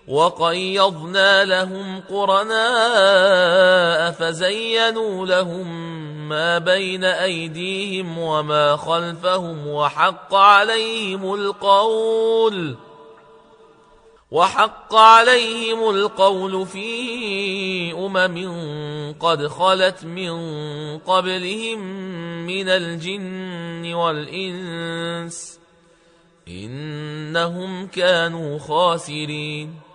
وقيضنا لهم قرناء فزينوا لهم ما بين أيديهم وما خلفهم وحق عليهم القول في قد خلت من قبلهم من الجن والإنس إنهم كانوا خاسرين.